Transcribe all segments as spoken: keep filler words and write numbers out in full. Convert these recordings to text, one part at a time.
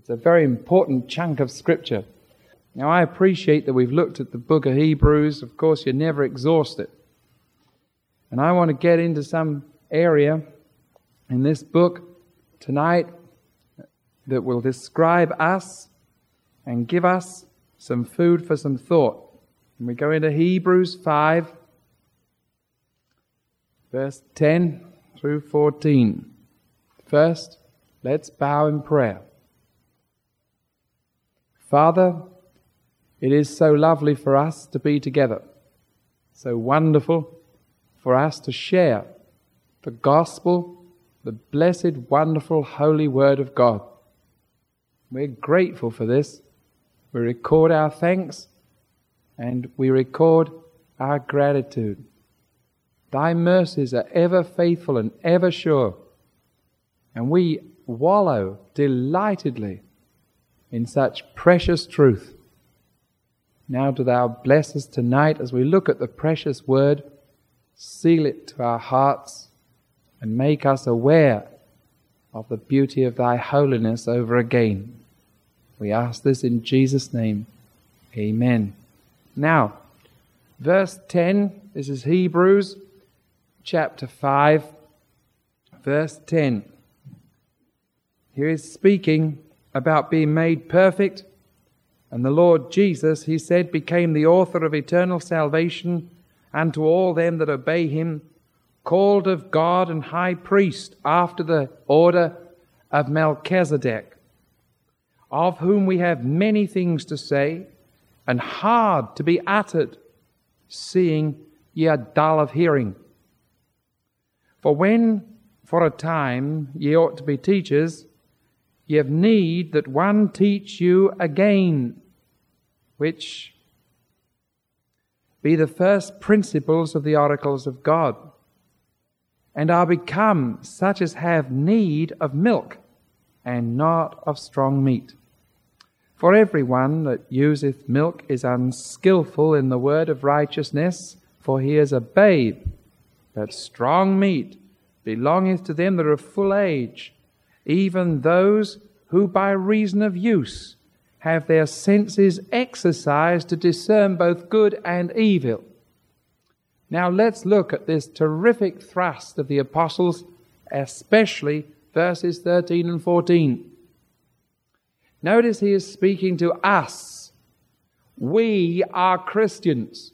It's a very important chunk of Scripture. Now, I appreciate that we've looked at the book of Hebrews. Of course, you never exhaust it. And I want to get into some area in this book tonight that will describe us and give us some food for some thought. And we go into Hebrews five, verse ten through fourteen. First, let's bow in prayer. Father, it is so lovely for us to be together, so wonderful for us to share the gospel, the blessed, wonderful, holy word of God. We're grateful for this. We record our thanks and we record our gratitude. Thy mercies are ever faithful and ever sure, and we wallow delightedly in such precious truth. Now do Thou bless us tonight as we look at the precious word, seal it to our hearts, and make us aware of the beauty of Thy holiness over again. We ask this in Jesus' name. Amen. Now, verse ten, this is Hebrews chapter five, verse ten. Here is speaking about being made perfect, and the Lord Jesus, he said, became the author of eternal salvation unto all them that obey him, called of God and high priest after the order of Melchizedek, of whom we have many things to say, and hard to be uttered, seeing ye are dull of hearing. For when for a time ye ought to be teachers, ye have need that one teach you again, which be the first principles of the oracles of God, and are become such as have need of milk, and not of strong meat. For everyone that useth milk is unskillful in the word of righteousness, for he is a babe. But strong meat belongeth to them that are of full age, even those who by reason of use have their senses exercised to discern both good and evil. Now let's look at this terrific thrust of the apostles, especially verses thirteen and fourteen. Notice he is speaking to us. We are Christians.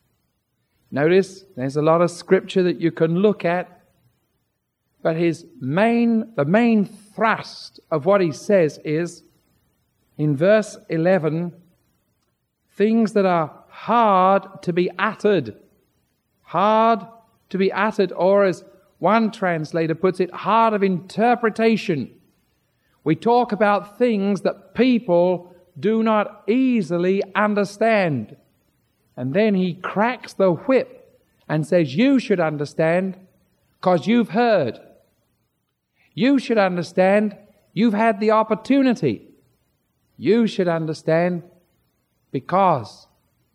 Notice there's a lot of scripture that you can look at, but his main, the main thrust of what he says is, in verse eleven, things that are hard to be uttered. Hard to be uttered, or as one translator puts it, hard of interpretation. We talk about things that people do not easily understand. And then he cracks the whip and says, you should understand because you've heard. You should understand you've had the opportunity. You should understand because.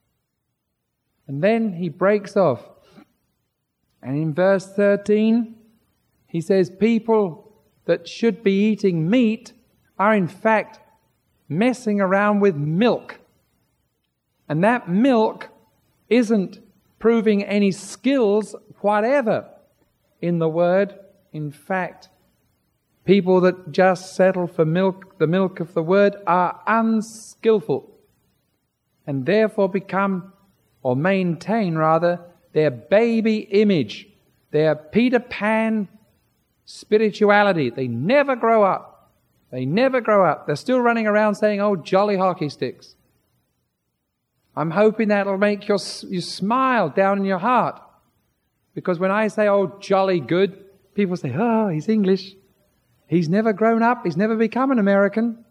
And then he breaks off. And in verse thirteen, he says people that should be eating meat are in fact messing around with milk. And that milk isn't proving any skills whatever in the word. In fact, people that just settle for milk, the milk of the word, are unskillful and therefore become, or maintain rather, their baby image, their Peter Pan spirituality. They never grow up. They never grow up. They're still running around saying, oh, jolly hockey sticks. I'm hoping that'll make your, you smile down in your heart. Because when I say, oh, jolly good, people say, oh, he's English. He's never grown up. He's never become an American.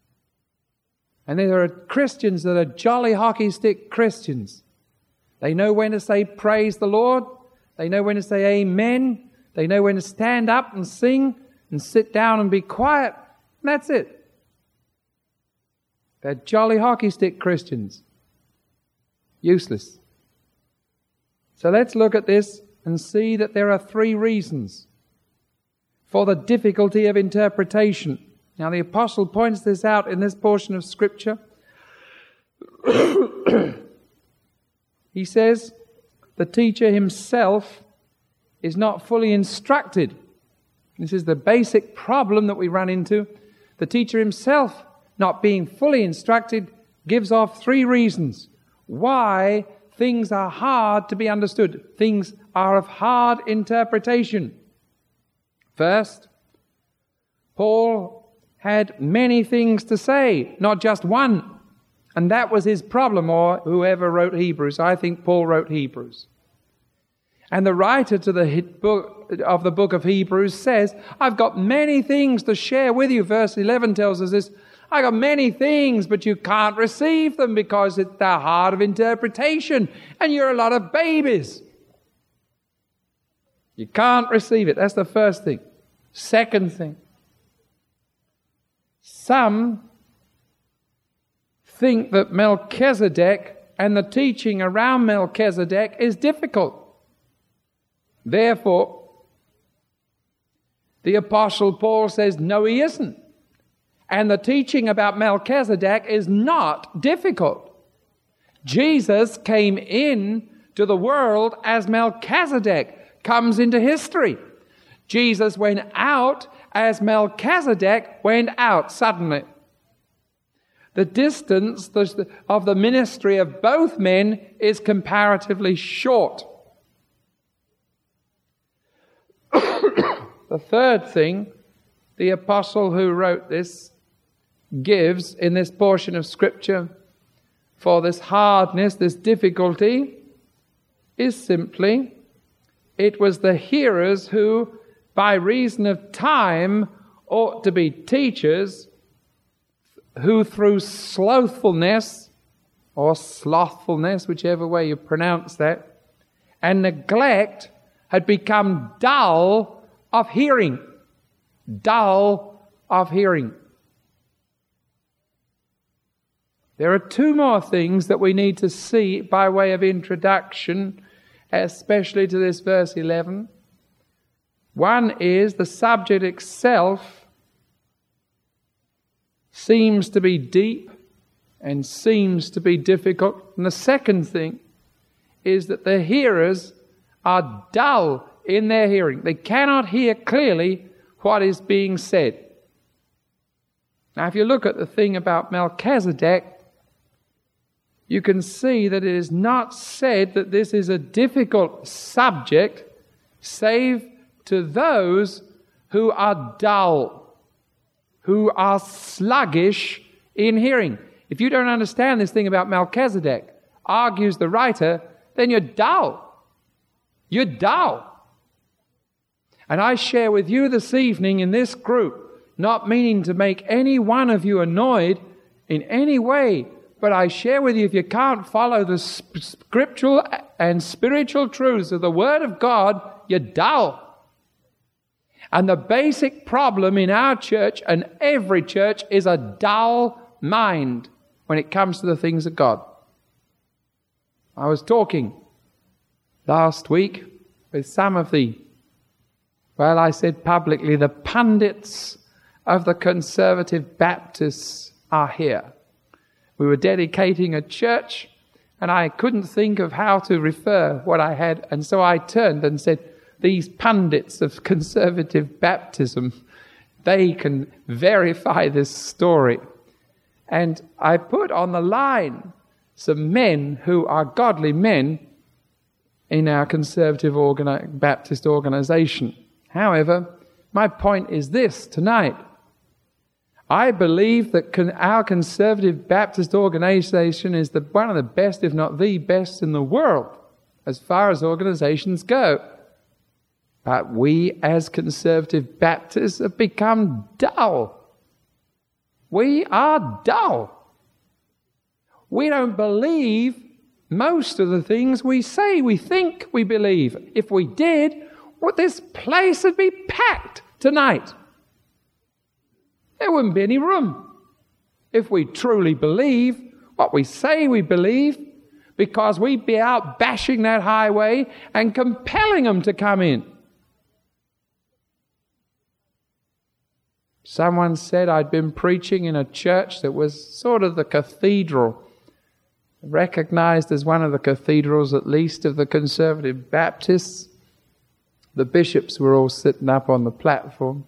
And there are Christians that are jolly hockey stick Christians. They know when to say praise the Lord. They know when to say amen. They know when to stand up and sing and sit down and be quiet. And that's it. They're jolly hockey stick Christians. Useless. So let's look at this and see that there are three reasons for the difficulty of interpretation. Now the apostle points this out in this portion of Scripture. He says, the teacher himself is not fully instructed. This is the basic problem that we run into. The teacher himself, not being fully instructed, gives off three reasons why things are hard to be understood. Things are of hard interpretation. First, Paul had many things to say, not just one. And that was his problem, or whoever wrote Hebrews. I think Paul wrote Hebrews. And the writer to the book of the book of Hebrews says, I've got many things to share with you. Verse eleven tells us this. I got many things, but you can't receive them because it's the hard of interpretation, and you're a lot of babies. You can't receive it. That's the first thing. Second thing. Some think that Melchizedek and the teaching around Melchizedek is difficult. Therefore, the Apostle Paul says, no, he isn't. And the teaching about Melchizedek is not difficult. Jesus came in to the world as Melchizedek comes into history. Jesus went out as Melchizedek went out suddenly. The distance of the ministry of both men is comparatively short. The third thing the apostle who wrote this gives in this portion of Scripture for this hardness, this difficulty, is simply, it was the hearers who, by reason of time, ought to be teachers, who through slothfulness, or slothfulness, whichever way you pronounce that, and neglect, had become dull of hearing. Dull of hearing. There are two more things that we need to see by way of introduction, especially to this verse eleven. One is the subject itself seems to be deep and seems to be difficult. And the second thing is that the hearers are dull in their hearing. They cannot hear clearly what is being said. Now, if you look at the thing about Melchizedek, you can see that it is not said that this is a difficult subject, save to those who are dull, who are sluggish in hearing. If you don't understand this thing about Melchizedek, argues the writer, then you're dull. You're dull. And I share with you this evening in this group, not meaning to make any one of you annoyed in any way, but I share with you, if you can't follow the scriptural and spiritual truths of the Word of God, you're dull. And the basic problem in our church and every church is a dull mind when it comes to the things of God. I was talking last week with some of the, well, I said publicly, the pundits of the Conservative Baptists are here. We were dedicating a church, and I couldn't think of how to refer what I had, and so I turned and said, these pundits of Conservative Baptism, they can verify this story. And I put on the line some men who are godly men in our Conservative organi- Baptist organization. However, my point is this tonight. I believe that con- our Conservative Baptist organization is the, one of the best, if not the best in the world, as far as organizations go. But we as Conservative Baptists have become dull. We are dull. We don't believe most of the things we say we think we believe. If we did, well, this place would be packed tonight. There wouldn't be any room if we truly believe what we say we believe, because we'd be out bashing that highway and compelling them to come in. Someone said I'd been preaching in a church that was sort of the cathedral, recognized as one of the cathedrals at least of the Conservative Baptists. The bishops were all sitting up on the platform.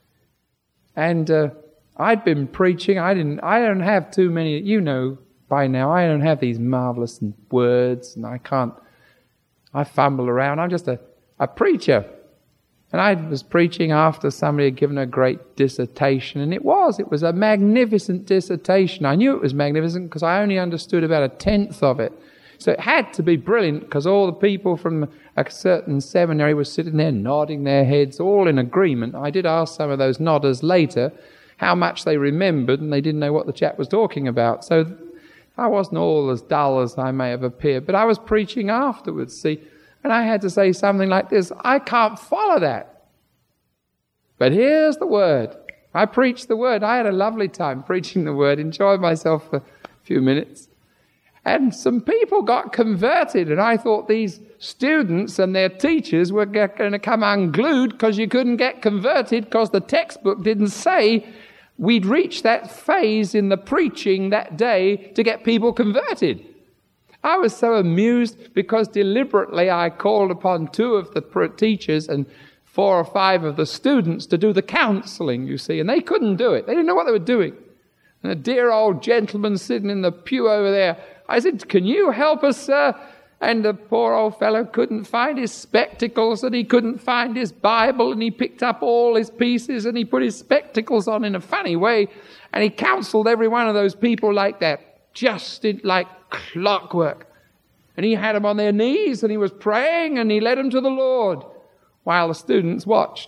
And uh, I'd been preaching. I didn't. I don't have too many. You know by now, I don't have these marvelous words, and I can't. I fumble around. I'm just a, a preacher. And I was preaching after somebody had given a great dissertation, and it was. It was a magnificent dissertation. I knew it was magnificent because I only understood about a tenth of it. So it had to be brilliant because all the people from a certain seminary were sitting there nodding their heads, all in agreement. I did ask some of those nodders later how much they remembered, and they didn't know what the chap was talking about. So I wasn't all as dull as I may have appeared, but I was preaching afterwards, see, and I had to say something like this: I can't follow that. But here's the word. I preached the word. I had a lovely time preaching the word, enjoyed myself for a few minutes. And some people got converted, and I thought these students and their teachers were going to come unglued because you couldn't get converted because the textbook didn't say we'd reached that phase in the preaching that day to get people converted. I was so amused because deliberately I called upon two of the teachers and four or five of the students to do the counseling, you see, and they couldn't do it. They didn't know what they were doing. And a dear old gentleman sitting in the pew over there, I said, "Can you help us, sir?" And the poor old fellow couldn't find his spectacles, and he couldn't find his Bible, and he picked up all his pieces and he put his spectacles on in a funny way, and he counseled every one of those people like that, just in, like clockwork. And he had them on their knees, and he was praying, and he led them to the Lord while the students watched.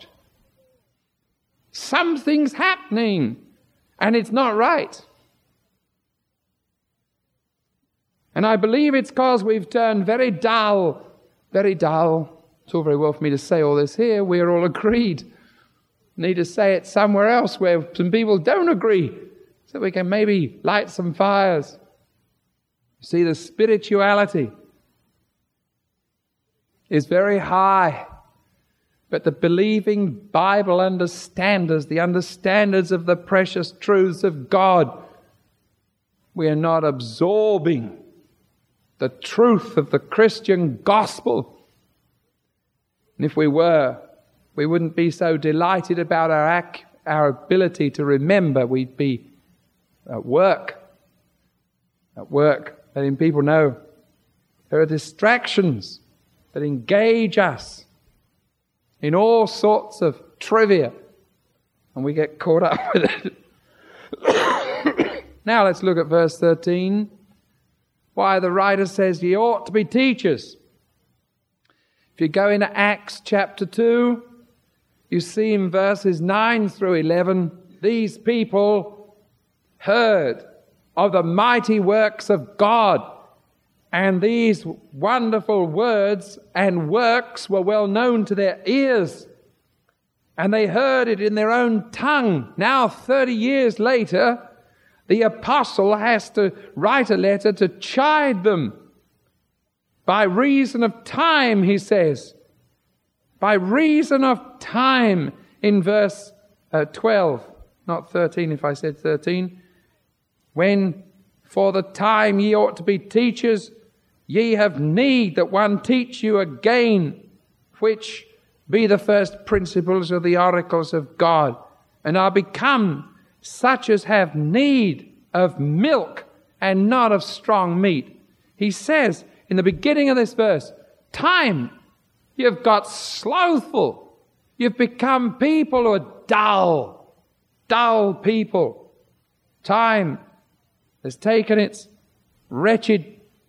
Something's happening, and it's not right. And I believe it's because we've turned very dull, very dull. It's all very well for me to say all this here. We're all agreed. Need to say it somewhere else where some people don't agree, so we can maybe light some fires. See, the spirituality is very high, but the believing Bible understanders, the understanders of the precious truths of God, we are not absorbing the truth of the Christian gospel. And if we were, we wouldn't be so delighted about our ac- our ability to remember. We'd be at work, at work, letting people know there are distractions that engage us in all sorts of trivia, and we get caught up with it. Now let's look at verse thirteen. Why the writer says ye ought to be teachers. If you go into Acts chapter two, you see in verses nine through eleven, these people heard of the mighty works of God, and these wonderful words and works were well known to their ears, and they heard it in their own tongue. Now, thirty years later, the apostle has to write a letter to chide them. By reason of time, he says. By reason of time, in verse uh, twelve, not thirteen if I said thirteen. When for the time ye ought to be teachers, ye have need that one teach you again, which be the first principles of the oracles of God, and are become such as have need of milk and not of strong meat. He says in the beginning of this verse, time, you've got slothful. You've become people who are dull, dull people. Time has taken its wretched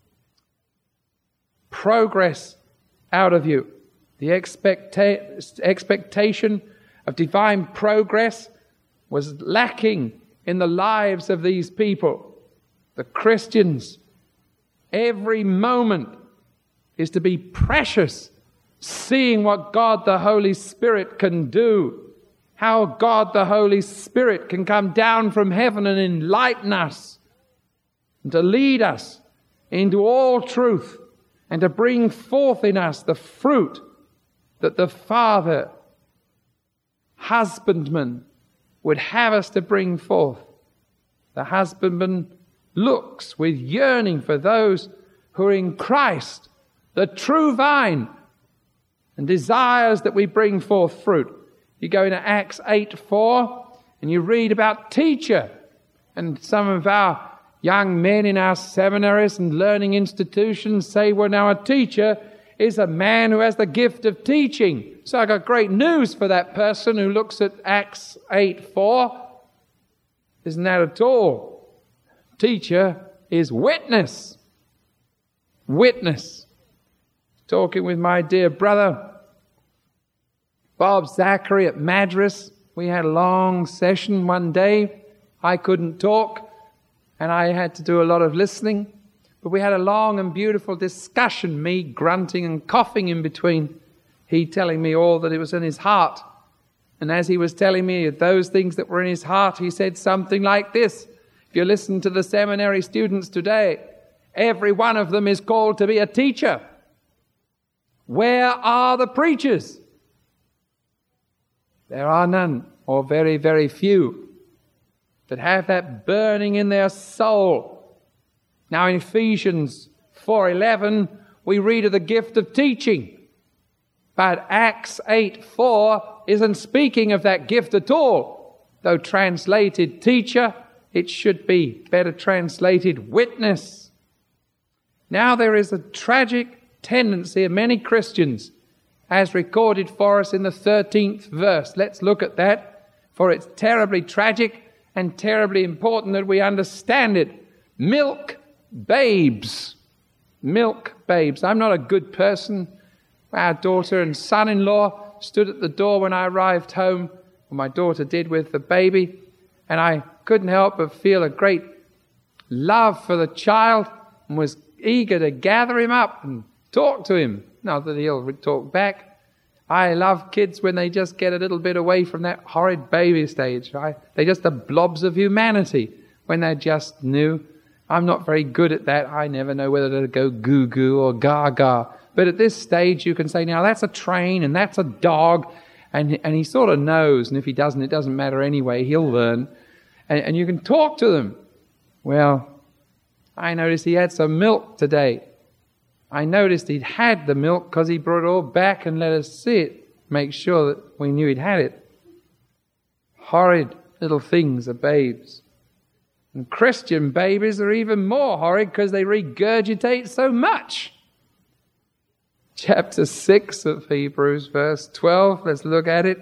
progress out of you. The expecta- expectation of divine progress was lacking in the lives of these people. The Christians, every moment is to be precious, seeing what God the Holy Spirit can do, how God the Holy Spirit can come down from heaven and enlighten us, and to lead us into all truth, and to bring forth in us the fruit that the Father, husbandman, would have us to bring forth. The husbandman looks with yearning for those who are in Christ, the true vine, and desires that we bring forth fruit. You go into Acts eight four and you read about teacher. And some of our young men in our seminaries and learning institutions say, well, now a teacher is a man who has the gift of teaching. So I got great news for that person who looks at Acts eight four. Isn't that at all? Teacher is witness. Witness. Talking with my dear brother Bob Zachary at Madras. We had a long session one day. I couldn't talk and I had to do a lot of listening. But we had a long and beautiful discussion, me grunting and coughing in between. He telling me all that it was in his heart. And as he was telling me those things that were in his heart, he said something like this. If you listen to the seminary students today, every one of them is called to be a teacher. Where are the preachers? There are none, or very, very few, that have that burning in their soul. Now in Ephesians four eleven, we read of the gift of teaching. But Acts eight four isn't speaking of that gift at all. Though translated teacher, it should be better translated witness. Now there is a tragic tendency of many Christians, as recorded for us in the thirteenth verse. Let's look at that, for it's terribly tragic and terribly important that we understand it. Milk babes. Milk babes. I'm not a good person. Our daughter and son-in-law stood at the door when I arrived home, or my daughter did with the baby, and I couldn't help but feel a great love for the child and was eager to gather him up and talk to him. Not that he'll talk back. I love kids when they just get a little bit away from that horrid baby stage. I, they're just the blobs of humanity when they're just new. I'm not very good at that. I never know whether to go goo-goo or gaga. But at this stage you can say, now that's a train and that's a dog. And, and he sort of knows. And if he doesn't, it doesn't matter anyway. He'll learn. And, and you can talk to them. Well, I noticed he had some milk today. I noticed he'd had the milk because he brought it all back and let us see it. Make sure that we knew he'd had it. Horrid little things are babes. And Christian babies are even more horrid because they regurgitate so much. Chapter six of Hebrews, verse twelve. Let's look at it.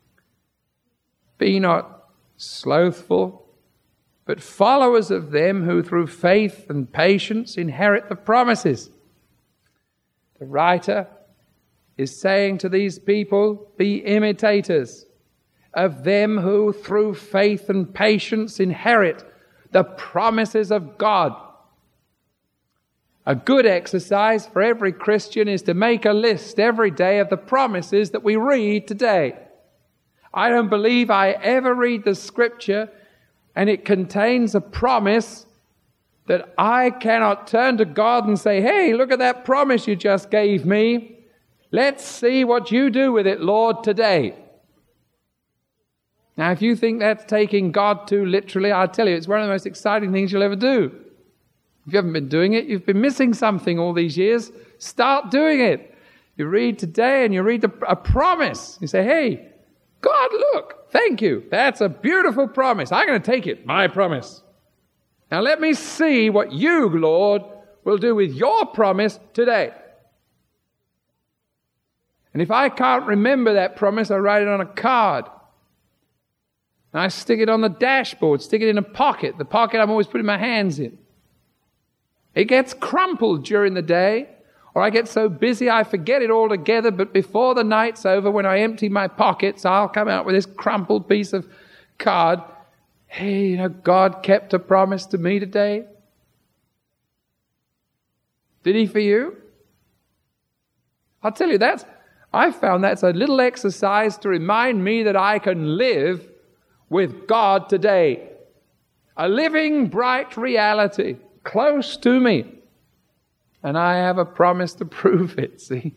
Be not slothful, but followers of them who through faith and patience inherit the promises. The writer is saying to these people, be imitators of them who through faith and patience inherit the promises of God. A good exercise for every Christian is to make a list every day of the promises that we read today. I don't believe I ever read the scripture and it contains a promise that I cannot turn to God and say, hey, look at that promise you just gave me. Let's see what you do with it, Lord, today. Now, if you think that's taking God too literally, I'll tell you, it's one of the most exciting things you'll ever do. If you haven't been doing it, you've been missing something all these years. Start doing it. You read today and you read the, a promise. You say, hey, God, look, thank you. That's a beautiful promise. I'm going to take it, my promise. Now let me see what you, Lord, will do with your promise today. And if I can't remember that promise, I write it on a card. And I stick it on the dashboard, stick it in a pocket, the pocket I'm always putting my hands in. It gets crumpled during the day, or I get so busy I forget it altogether, but before the night's over, when I empty my pockets, I'll come out with this crumpled piece of card. Hey, you know, God kept a promise to me today. Did he for you? I'll tell you, that's, I found that's a little exercise to remind me that I can live with God today. A living, bright reality close to me. And I have a promise to prove it, see?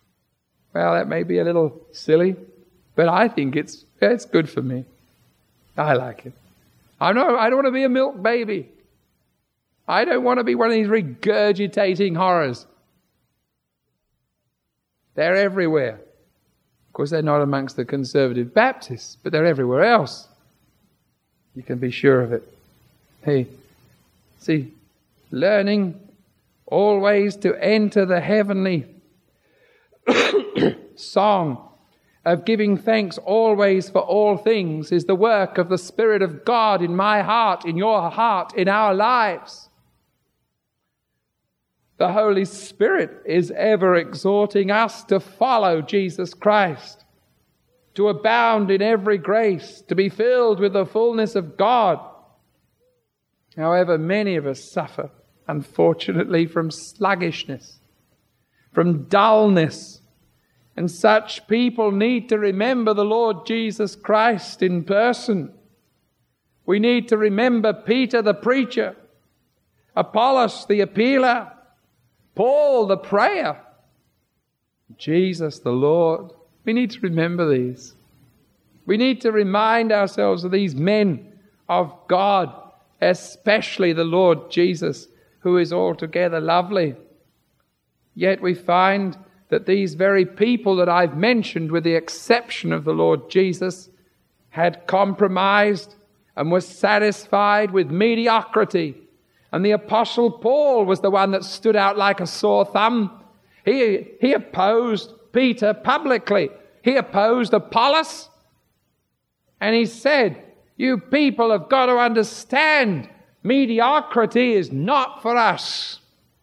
Well, that may be a little silly, but I think it's it's good for me. I like it. I know I don't want to be a milk baby. I don't want to be one of these regurgitating horrors. They're everywhere. Of course, they're not amongst the conservative Baptists, but they're everywhere else. You can be sure of it. Hey, see, learning always to enter the heavenly song of giving thanks always for all things is the work of the Spirit of God in my heart, in your heart, in our lives. The Holy Spirit is ever exhorting us to follow Jesus Christ, to abound in every grace, to be filled with the fullness of God. However, many of us suffer, unfortunately, from sluggishness, from dullness. And such people need to remember the Lord Jesus Christ in person. We need to remember Peter the preacher, Apollos the appealer, Paul the prayer, Jesus the Lord. We need to remember these. We need to remind ourselves of these men of God, especially the Lord Jesus, who is altogether lovely. Yet we find that these very people that I've mentioned, with the exception of the Lord Jesus, had compromised and were satisfied with mediocrity. And the Apostle Paul was the one that stood out like a sore thumb. He, he opposed Peter publicly. He opposed Apollos. And he said, you people have got to understand, mediocrity is not for us.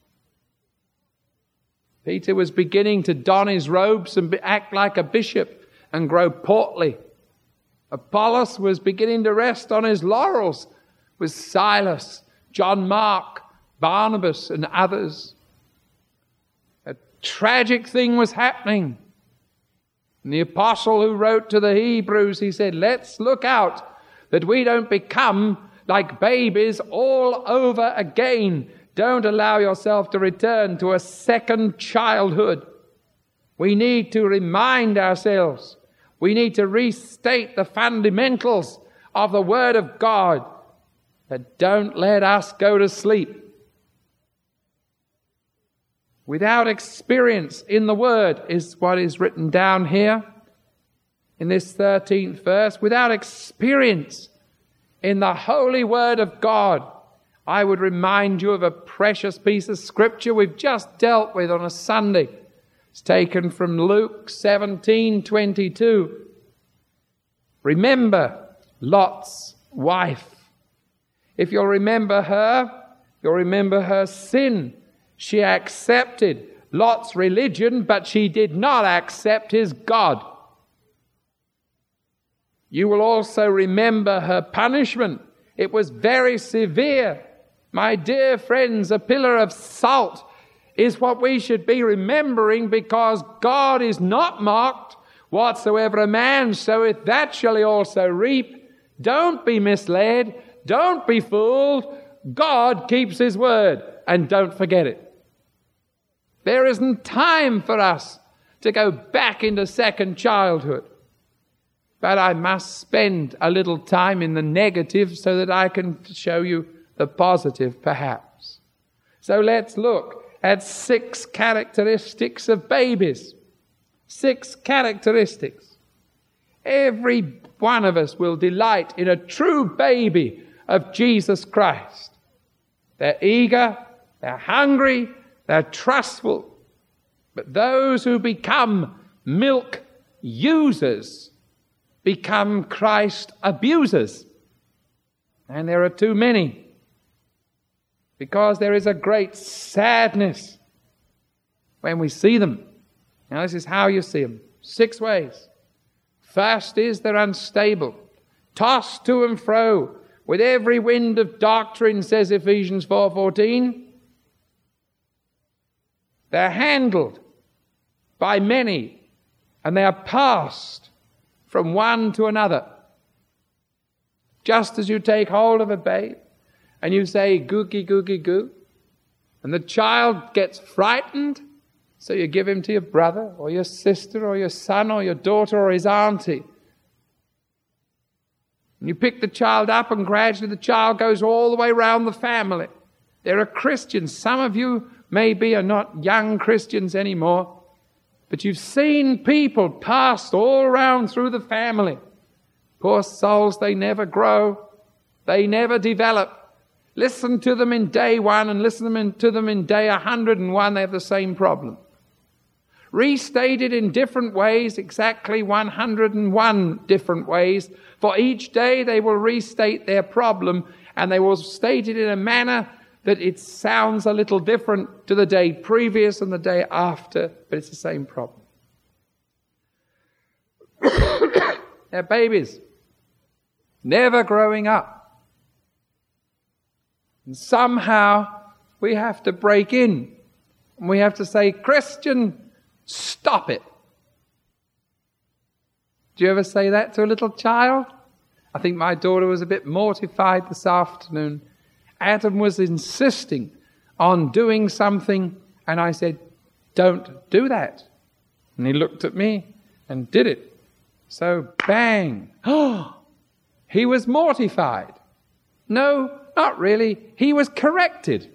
Peter was beginning to don his robes and act like a bishop and grow portly. Apollos was beginning to rest on his laurels with Silas, John Mark, Barnabas, and others. A tragic thing was happening. And the apostle who wrote to the Hebrews, he said, let's look out that we don't become like babies all over again. Don't allow yourself to return to a second childhood. We need to remind ourselves. We need to restate the fundamentals of the Word of God. But don't let us go to sleep. Without experience in the Word is what is written down here in this thirteenth verse. Without experience in the holy Word of God, I would remind you of a precious piece of scripture we've just dealt with on a Sunday. It's taken from Luke seventeen twenty-two. Remember Lot's wife. If you'll remember her, you'll remember her sin. She accepted Lot's religion, but she did not accept his God. You will also remember her punishment. It was very severe. My dear friends, a pillar of salt is what we should be remembering, because God is not mocked. Whatsoever a man soweth, that shall he also reap. Don't be misled. Don't be fooled. God keeps his word, and don't forget it. There isn't time for us to go back into second childhood. But I must spend a little time in the negative so that I can show you the positive, perhaps. So let's look at six characteristics of babies. Six characteristics. Every one of us will delight in a true baby of Jesus Christ. They're eager, they're hungry, they're trustful. But those who become milk users become Christ abusers. And there are too many. Because there is a great sadness when we see them. Now this is how you see them. Six ways. First is they're unstable, tossed to and fro with every wind of doctrine, says Ephesians four fourteen. They're handled by many, and they are passed from one to another. Just as you take hold of a babe and you say, googie, googie, goo, and the child gets frightened, so you give him to your brother or your sister or your son or your daughter or his auntie. And you pick the child up and gradually the child goes all the way around the family. There are Christians. Some of you maybe are not young Christians anymore, but you've seen people passed all around through the family. Poor souls, they never grow. They never develop. Listen to them in day one and listen to them in day one hundred and one. They have the same problem. Restated in different ways, exactly one hundred and one different ways. For each day they will restate their problem, and they will state it in a manner that it sounds a little different to the day previous and the day after, but it's the same problem. They're babies, never growing up. And somehow we have to break in, and we have to say, Christian, stop it. Do you ever say that to a little child? I think my daughter was a bit mortified this afternoon. Adam was insisting on doing something, and I said, don't do that. And he looked at me and did it. So, bang. Oh, he was mortified. No, not really. He was corrected.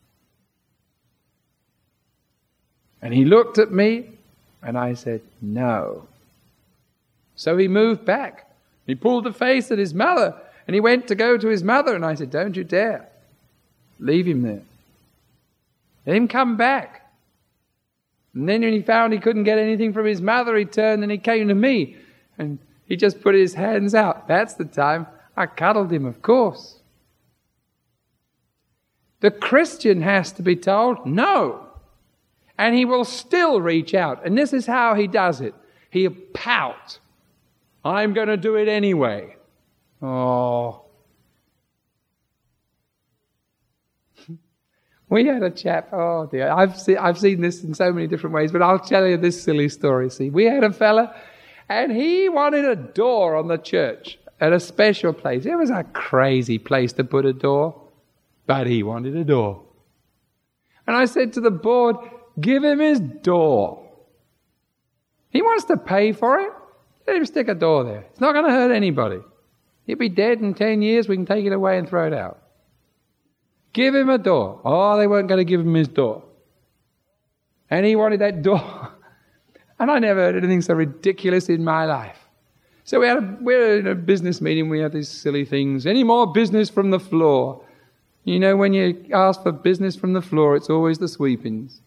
And he looked at me, and I said, no. So he moved back. He pulled the face at his mother, and he went to go to his mother, and I said, don't you dare. Leave him there. Let him come back. And then when he found he couldn't get anything from his mother, he turned and he came to me, and he just put his hands out. That's the time I cuddled him, of course. The Christian has to be told, no. And he will still reach out. And this is how he does it. He'll pout. I'm going to do it anyway. Oh. We had a chap, oh dear, I've, see, I've seen this in so many different ways, but I'll tell you this silly story. See, we had a fella, and he wanted a door on the church at a special place. It was a crazy place to put a door, but he wanted a door. And I said to the board, give him his door. He wants to pay for it. Let him stick a door there. It's not going to hurt anybody. He'll be dead in ten years. We can take it away and throw it out. Give him a door. Oh, they weren't going to give him his door. And he wanted that door. And I never heard anything so ridiculous in my life. So we had a, we were in a business meeting. We had these silly things. Any more business from the floor? You know, when you ask for business from the floor, it's always the sweepings.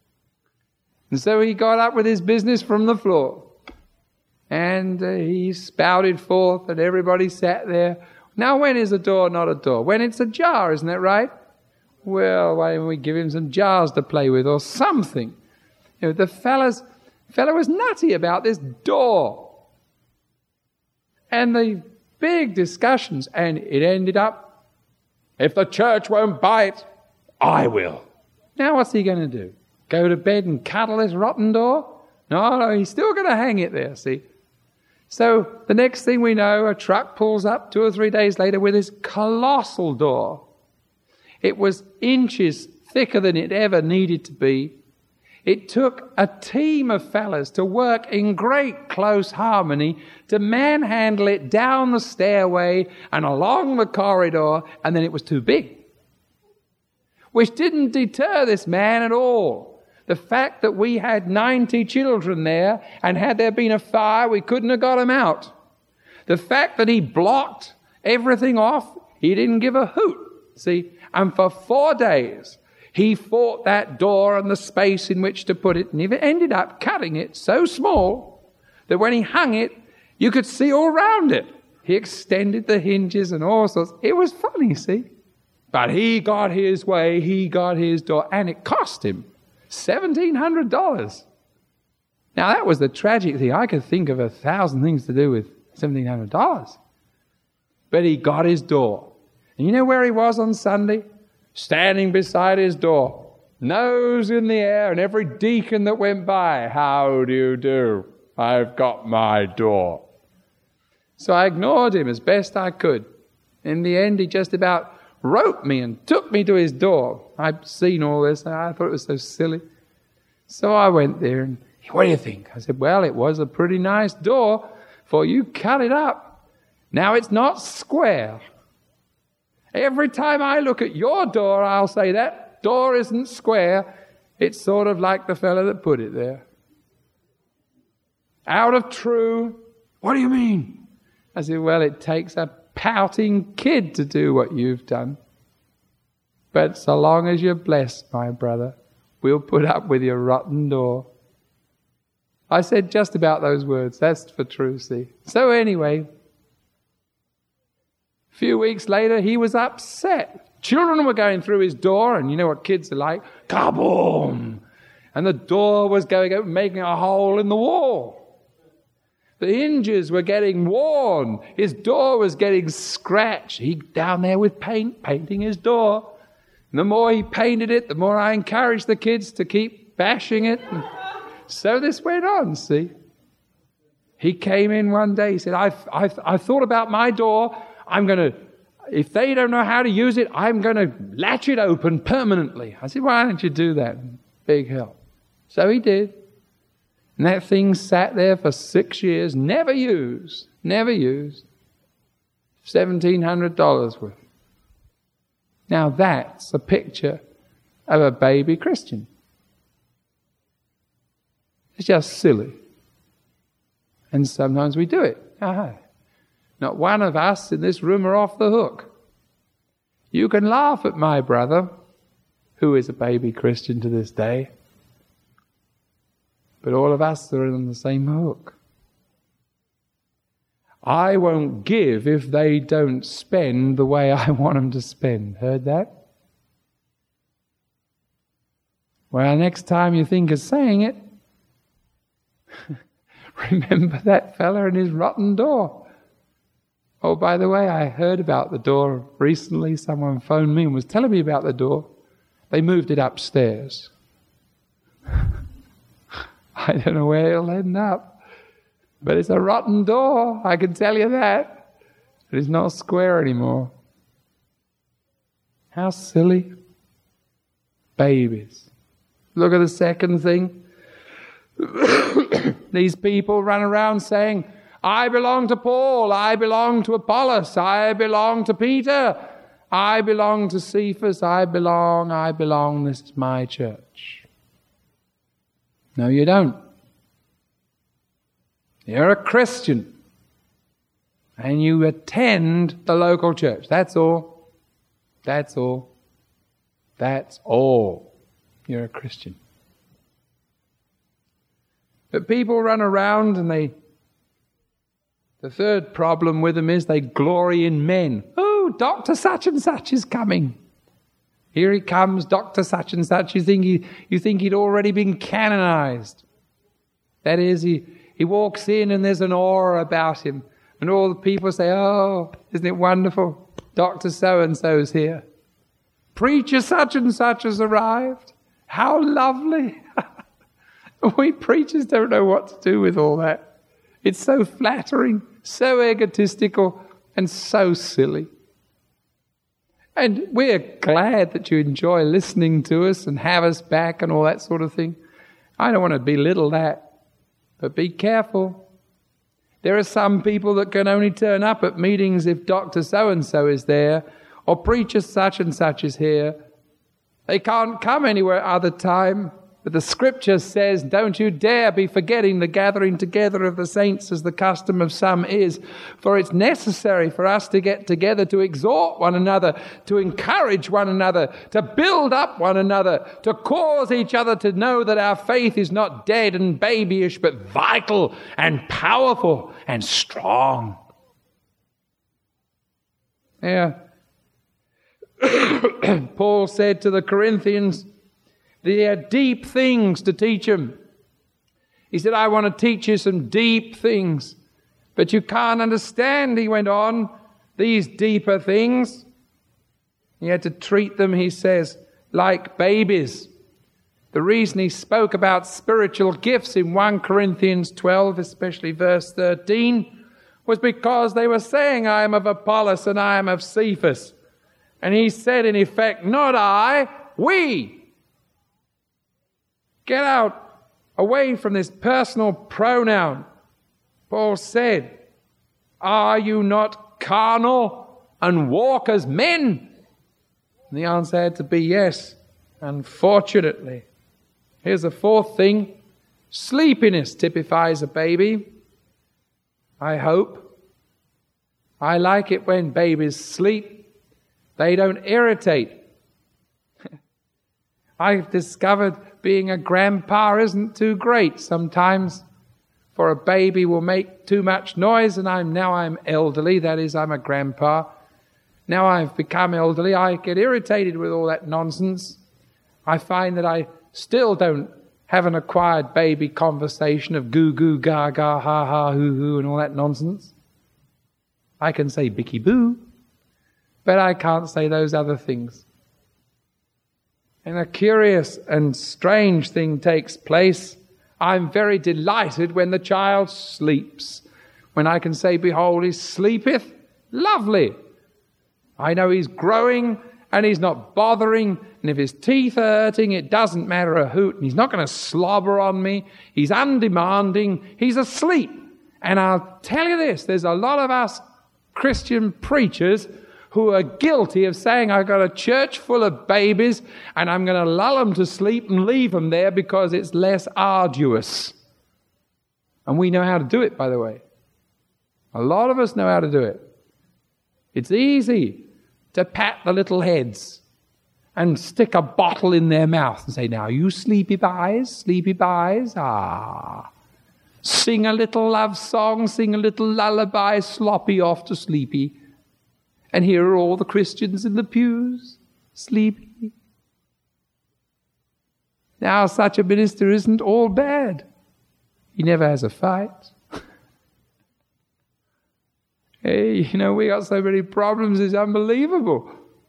And so he got up with his business from the floor. And uh, he spouted forth, and everybody sat there. Now, when is a door not a door? When it's a jar, isn't that right? Well, why don't we give him some jars to play with or something? You know, the fella's, fella was nutty about this door. And the big discussions, and it ended up, if the church won't buy it, I will. Now what's he going to do? Go to bed and cuddle this rotten door? No, no, he's still going to hang it there, see? So the next thing we know, a truck pulls up two or three days later with this colossal door. It was inches thicker than it ever needed to be. It took a team of fellas to work in great close harmony to manhandle it down the stairway and along the corridor, and then it was too big. Which didn't deter this man at all. The fact that we had ninety children there, and had there been a fire, we couldn't have got them out. The fact that he blocked everything off, he didn't give a hoot. See, and for four days, he fought that door and the space in which to put it, and he ended up cutting it so small that when he hung it, you could see all round it. He extended the hinges and all sorts. It was funny, see? But he got his way, he got his door, and it cost him seventeen hundred dollars. Now, that was the tragic thing. I could think of a thousand things to do with seventeen hundred dollars. But he got his door. And you know where he was on Sunday? Standing beside his door, nose in the air, and every deacon that went by, how do you do? I've got my door. So I ignored him as best I could. In the end, he just about roped me and took me to his door. I'd seen all this, and I thought it was so silly. So I went there, and what do you think? I said, well, it was a pretty nice door, for you cut it up. Now it's not square. Every time I look at your door, I'll say that door isn't square. It's sort of like the fellow that put it there. Out of true, what do you mean? I said, well, it takes a pouting kid to do what you've done. But so long as you're blessed, my brother, we'll put up with your rotten door. I said just about those words. That's for true, see. So anyway, a few weeks later, he was upset. Children were going through his door, and you know what kids are like. Kaboom! And the door was going out, making a hole in the wall. The hinges were getting worn. His door was getting scratched. He down there with paint, painting his door. And the more he painted it, the more I encouraged the kids to keep bashing it. And so this went on, see. He came in one day. He said, I've, I've, I've thought about my door. I'm going to, if they don't know how to use it, I'm going to latch it open permanently. I said, why don't you do that? Big help. So he did. And that thing sat there for six years, never used, never used. seventeen hundred dollars worth. Now that's a picture of a baby Christian. It's just silly. And sometimes we do it. Ah, not one of us in this room are off the hook. You can laugh at my brother, who is a baby Christian to this day. But all of us are on the same hook. I won't give if they don't spend the way I want them to spend. Heard that? Well, next time you think of saying it, remember that fella and his rotten door. Oh, by the way, I heard about the door recently. Someone phoned me and was telling me about the door. They moved it upstairs. I don't know where it'll end up. But it's a rotten door, I can tell you that. It is not square anymore. How silly. Babies. Look at the second thing. These people run around saying, I belong to Paul, I belong to Apollos, I belong to Peter, I belong to Cephas, I belong, I belong, this is my church. No, you don't. You're a Christian. And you attend the local church. That's all. That's all. That's all. You're a Christian. But people run around and they... The third problem with them is they glory in men. Oh, Doctor such and such is coming. Here he comes, Doctor such and such. You think he, you think he'd already been canonized. That is, he, he walks in and there's an aura about him. And all the people say, oh, isn't it wonderful? Doctor so-and-so's here. Preacher such and such has arrived. How lovely. We preachers don't know what to do with all that. It's so flattering, so egotistical, and so silly. And we're glad that you enjoy listening to us and have us back and all that sort of thing. I don't want to belittle that, but be careful. There are some people that can only turn up at meetings if Doctor so-and-so is there, or preacher such and such is here. They can't come anywhere other time. But the scripture says, don't you dare be forgetting the gathering together of the saints as the custom of some is. For it's necessary for us to get together to exhort one another, to encourage one another, to build up one another, to cause each other to know that our faith is not dead and babyish, but vital and powerful and strong. Yeah. Paul said to the Corinthians, they had deep things to teach them. He said, I want to teach you some deep things. But you can't understand, he went on, these deeper things. He had to treat them, he says, like babies. The reason he spoke about spiritual gifts in First Corinthians twelve, especially verse thirteen, was because they were saying, I am of Apollos and I am of Cephas. And he said, in effect, not I, we. Get out, away from this personal pronoun. Paul said, are you not carnal and walk as men? And the answer had to be yes, unfortunately. Here's the fourth thing. Sleepiness typifies a baby. I hope. I like it when babies sleep. They don't irritate. I've discovered being a grandpa isn't too great sometimes. For a baby will make too much noise, and I'm now I'm elderly, that is, I'm a grandpa. Now I've become elderly, I get irritated with all that nonsense. I find that I still don't have an acquired baby conversation of goo goo gaga ha ha hoo hoo and all that nonsense. I can say bicky boo, but I can't say those other things. And a curious and strange thing takes place. I'm very delighted when the child sleeps. When I can say, behold, he sleepeth. Lovely. I know he's growing and he's not bothering. And if his teeth are hurting, it doesn't matter a hoot. And he's not going to slobber on me. He's undemanding. He's asleep. And I'll tell you this, there's a lot of us Christian preachers who are guilty of saying, I've got a church full of babies and I'm going to lull them to sleep and leave them there because it's less arduous. And we know how to do it, by the way. A lot of us know how to do it. It's easy to pat the little heads and stick a bottle in their mouth and say, now you sleepy boys, sleepy boys, ah. Sing a little love song, sing a little lullaby, sloppy off to sleepy. And here are all the Christians in the pews, sleepy. Now, such a minister isn't all bad. He never has a fight. Hey, you know, we got so many problems, it's unbelievable.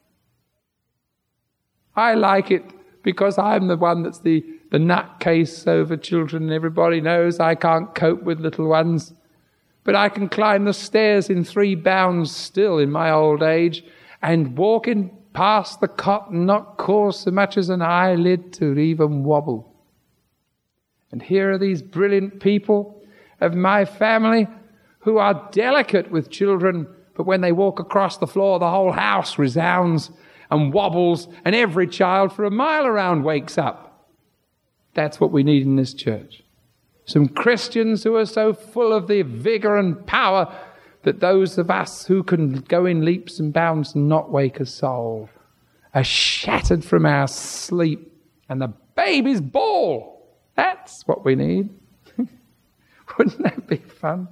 I like it because I'm the one that's the, the nutcase over children, and everybody knows I can't cope with little ones. But I can climb the stairs in three bounds still in my old age, and walking past the cot and not cause so much as an eyelid to even wobble. And here are these brilliant people of my family who are delicate with children, but when they walk across the floor, the whole house resounds and wobbles, and every child for a mile around wakes up. That's what we need in this church. Some Christians who are so full of the vigor and power that those of us who can go in leaps and bounds and not wake a soul are shattered from our sleep and the babies bawl. That's what we need. Wouldn't that be fun?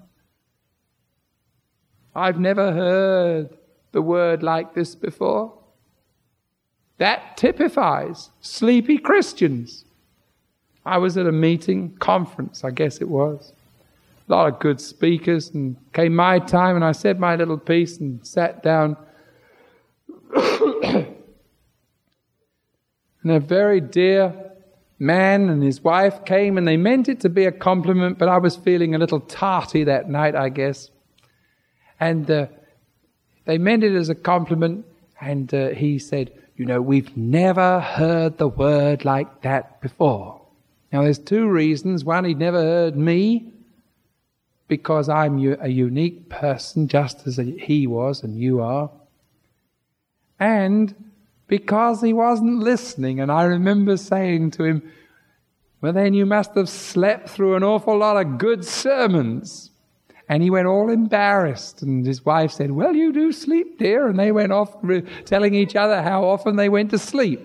I've never heard the word like this before. That typifies sleepy Christians. I was at a meeting, conference, I guess it was. A lot of good speakers, and came my time and I said my little piece and sat down. And a very dear man and his wife came, and they meant it to be a compliment, but I was feeling a little tarty that night, I guess. And uh, they meant it as a compliment, and uh, he said, you know, we've never heard the word like that before. Now, there's two reasons. One, he'd never heard me, because I'm a unique person, just as he was and you are. And because he wasn't listening. And I remember saying to him, well, then you must have slept through an awful lot of good sermons. And he went all embarrassed. And his wife said, well, you do sleep, dear. And they went off re- telling each other how often they went to sleep.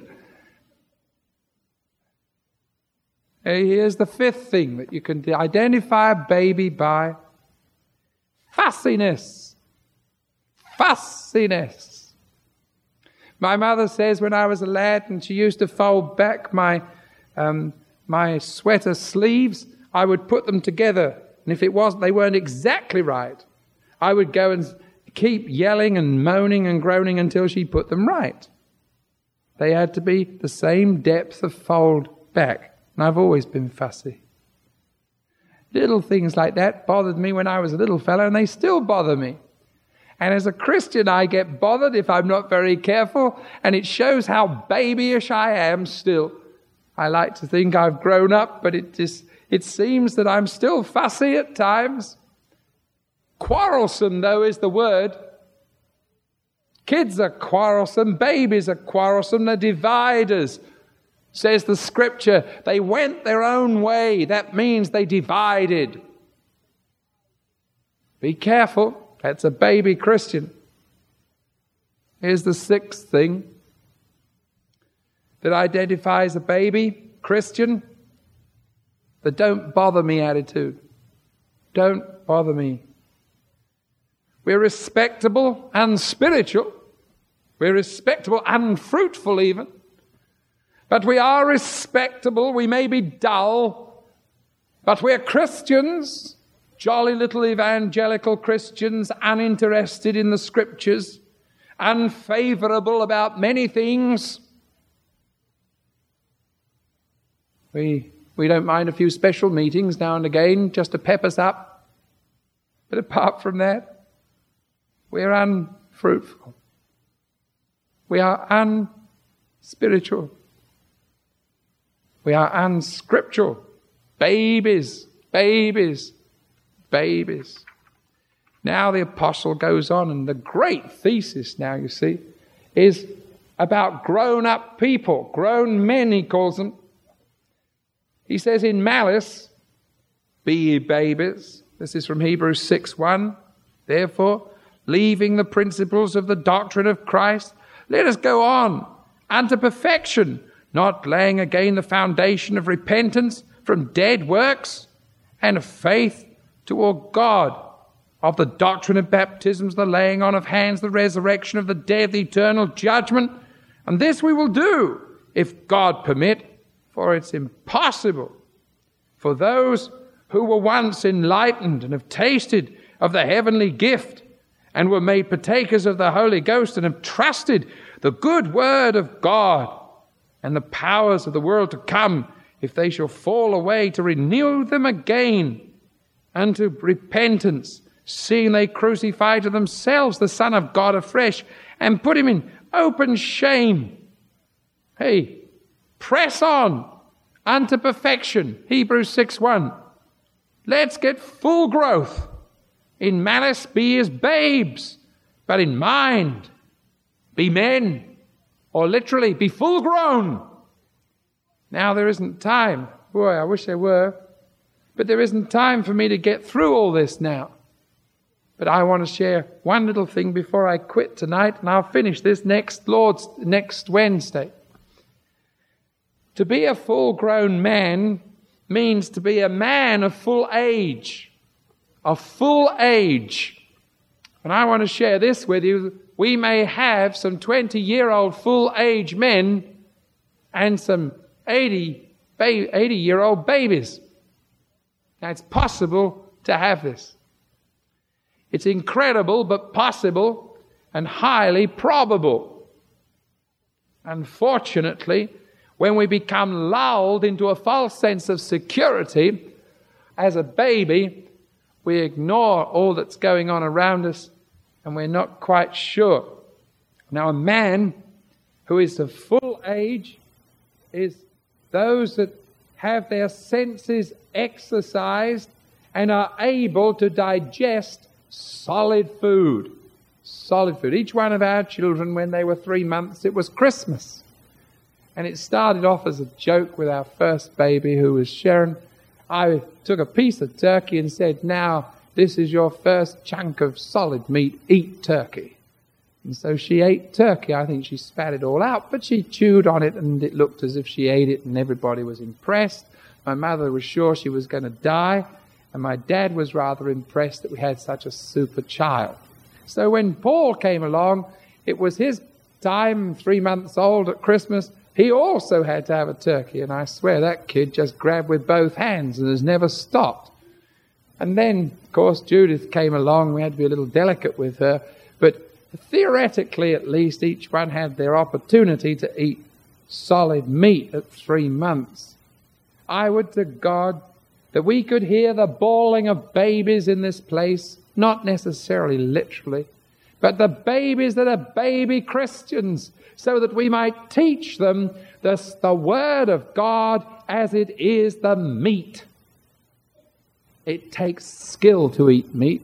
Here's the fifth thing that you can identify a baby by. Fussiness. Fussiness. My mother says when I was a lad and she used to fold back my um, my sweater sleeves, I would put them together. And if it wasn't, they weren't exactly right, I would go and keep yelling and moaning and groaning until she put them right. They had to be the same depth of fold back. And I've always been fussy. Little things like that bothered me when I was a little fellow, and they still bother me. And as a Christian, I get bothered if I'm not very careful, and it shows how babyish I am still. I like to think I've grown up, but it just it seems that I'm still fussy at times. Quarrelsome, though, is the word. Kids are quarrelsome, babies are quarrelsome, they're dividers. Says the scripture, they went their own way. That means they divided. Be careful, that's a baby Christian. Here's the sixth thing that identifies a baby Christian: the don't bother me attitude. Don't bother me. We're respectable and spiritual. We're respectable and fruitful even. But we are respectable. We may be dull, but we're Christians, jolly little evangelical Christians, uninterested in the scriptures, unfavorable about many things. We, we don't mind a few special meetings now and again just to pep us up. But apart from that, we're unfruitful. We are unspiritual. We are unscriptural. Babies, babies, babies. Now the apostle goes on, and the great thesis now, you see, is about grown-up people. Grown men, he calls them. He says, in malice, be ye babies. This is from Hebrews six one. Therefore, leaving the principles of the doctrine of Christ, let us go on unto perfection, not laying again the foundation of repentance from dead works and of faith toward God, of the doctrine of baptisms, the laying on of hands, the resurrection of the dead, the eternal judgment. And this we will do, if God permit, for it's impossible for those who were once enlightened and have tasted of the heavenly gift and were made partakers of the Holy Ghost and have trusted the good word of God and the powers of the world to come, if they shall fall away, to renew them again unto repentance, seeing they crucify to themselves the Son of God afresh and put him in open shame. Hey, press on unto perfection, Hebrews six one. Let's get full growth. In malice be as babes, but in mind be men. Or literally, be full grown. Now there isn't time. Boy, I wish there were. But there isn't time for me to get through all this now. But I want to share one little thing before I quit tonight, and I'll finish this next Lord's next Wednesday. To be a full-grown man means to be a man of full age. Of full age. And I want to share this with you. We may have some twenty-year-old full-age men and some eighty-year-old babies. Now, it's possible to have this. It's incredible, but possible, and highly probable. Unfortunately, when we become lulled into a false sense of security, as a baby, we ignore all that's going on around us, and we're not quite sure. Now, a man who is of full age is those that have their senses exercised and are able to digest solid food. Solid food. Each one of our children, when they were three months, it was Christmas. And it started off as a joke with our first baby, who was Sharon. I took a piece of turkey and said, now, this is your first chunk of solid meat. Eat turkey. And so she ate turkey. I think she spat it all out, but she chewed on it, and it looked as if she ate it, and everybody was impressed. My mother was sure she was going to die, and my dad was rather impressed that we had such a super child. So when Paul came along, it was his time, three months old at Christmas. He also had to have a turkey, and I swear that kid just grabbed with both hands and has never stopped. And then, of course, Judith came along. We had to be a little delicate with her. But theoretically, at least, each one had their opportunity to eat solid meat at three months. I would to God that we could hear the bawling of babies in this place, not necessarily literally, but the babies that are baby Christians, so that we might teach them the, the Word of God as it is the meat. It takes skill to eat meat.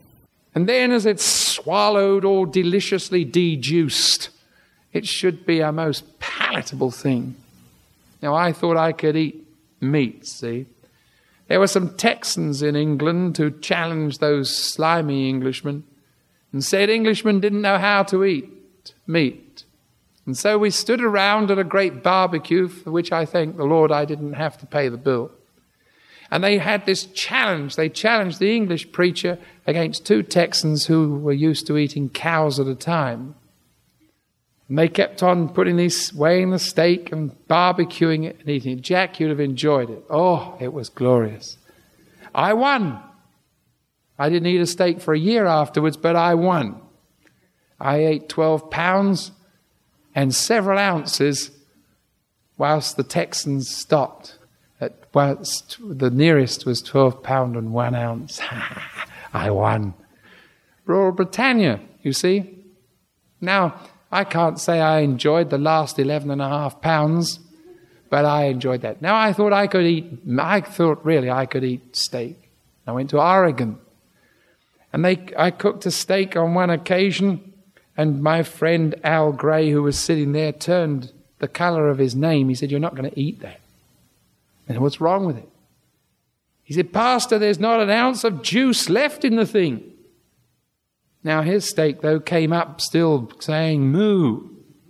And then as it's swallowed all deliciously dejuiced, it should be a most palatable thing. Now I thought I could eat meat, see. There were some Texans in England who challenged those slimy Englishmen and said Englishmen didn't know how to eat meat. And so we stood around at a great barbecue, for which I thank the Lord I didn't have to pay the bill. And they had this challenge. They challenged the English preacher against two Texans who were used to eating cows at a time. And they kept on putting this, weighing the steak and barbecuing it and eating it. Jack, you'd have enjoyed it. Oh, it was glorious. I won. I didn't eat a steak for a year afterwards, but I won. I ate twelve pounds and several ounces whilst the Texans stopped. At whilst the nearest was twelve pound and one ounce. I won. Royal Britannia, you see. Now, I can't say I enjoyed the last eleven and a half pounds, but I enjoyed that. Now, I thought I could eat, I thought really I could eat steak. I went to Oregon, and they, I cooked a steak on one occasion, and my friend Al Gray, who was sitting there, turned the colour of his name. He said, "You're not going to eat that." And what's wrong with it? He said, "Pastor, there's not an ounce of juice left in the thing." Now his steak, though, came up still saying moo.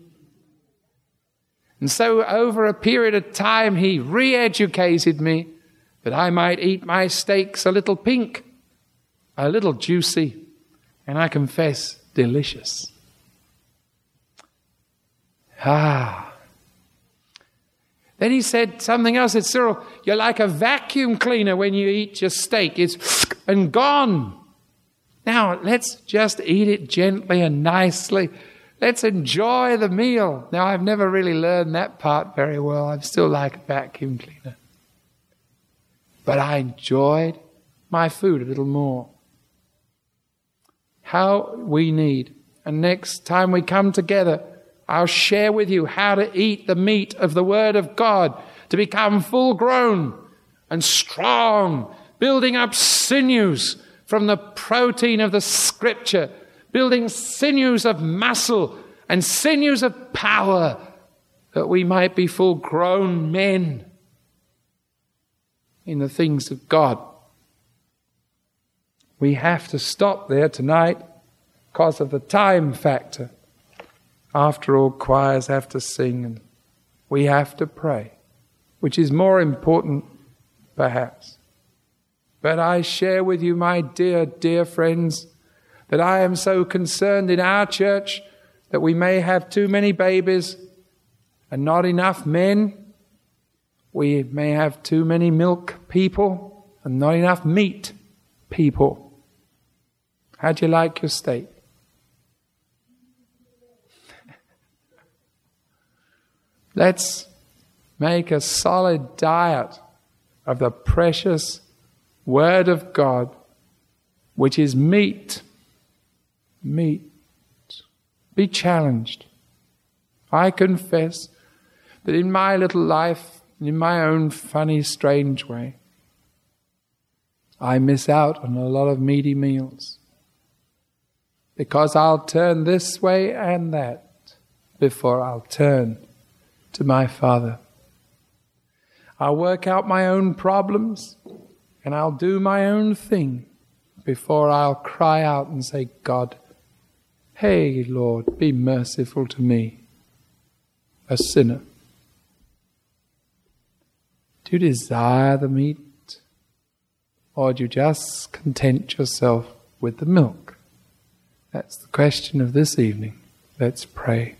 And so over a period of time he re-educated me that I might eat my steaks a little pink, a little juicy, and I confess, delicious. Ah. Then he said something else. He said, "Cyril, you're like a vacuum cleaner when you eat your steak. It's and gone. Now, let's just eat it gently and nicely. Let's enjoy the meal." Now, I've never really learned that part very well. I'm still like a vacuum cleaner. But I enjoyed my food a little more. How we need. And next time we come together, I'll share with you how to eat the meat of the Word of God to become full grown and strong, building up sinews from the protein of the Scripture, building sinews of muscle and sinews of power, that we might be full-grown men in the things of God. We have to stop there tonight because of the time factor. After all, choirs have to sing and we have to pray, which is more important, perhaps. But I share with you, my dear, dear friends, that I am so concerned in our church that we may have too many babies and not enough men. We may have too many milk people and not enough meat people. How do you like your steak? Let's make a solid diet of the precious Word of God, which is meat. Meat. Be challenged. I confess that in my little life, in my own funny, strange way, I miss out on a lot of meaty meals. Because I'll turn this way and that before I'll turn to my Father. I'll work out my own problems and I'll do my own thing before I'll cry out and say, "God, hey, Lord, be merciful to me, a sinner." Do you desire the meat, or do you just content yourself with the milk? That's the question of this evening. Let's pray.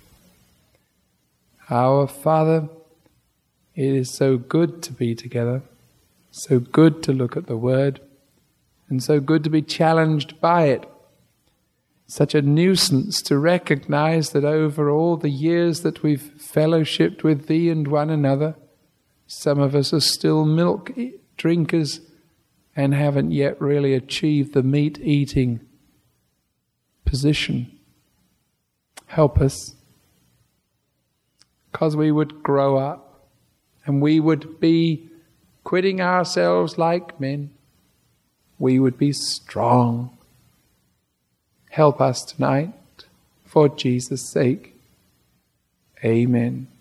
Our Father, it is so good to be together, so good to look at the Word, and so good to be challenged by it. Such a nuisance to recognize that over all the years that we've fellowshipped with Thee and one another, some of us are still milk drinkers and haven't yet really achieved the meat-eating position. Help us, because we would grow up and we would be quitting ourselves like men. We would be strong Help us tonight, for Jesus' sake. Amen.